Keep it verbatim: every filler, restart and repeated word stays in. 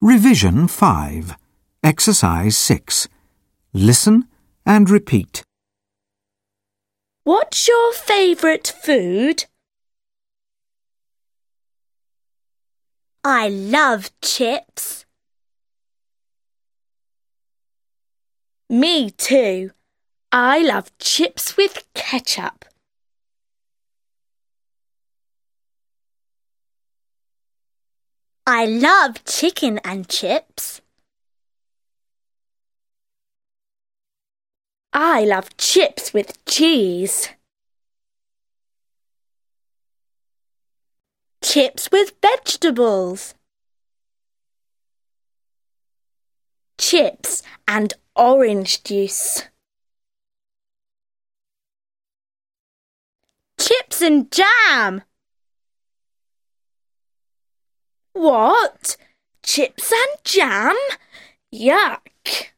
Revision five. Exercise six. Listen and repeat. What's your favourite food? I love chips. Me too. I love chips with ketchup. I love chicken and chips. I love chips with cheese. Chips with vegetables. Chips and orange juice. Chips and jam. What? Chips and jam? Yuck!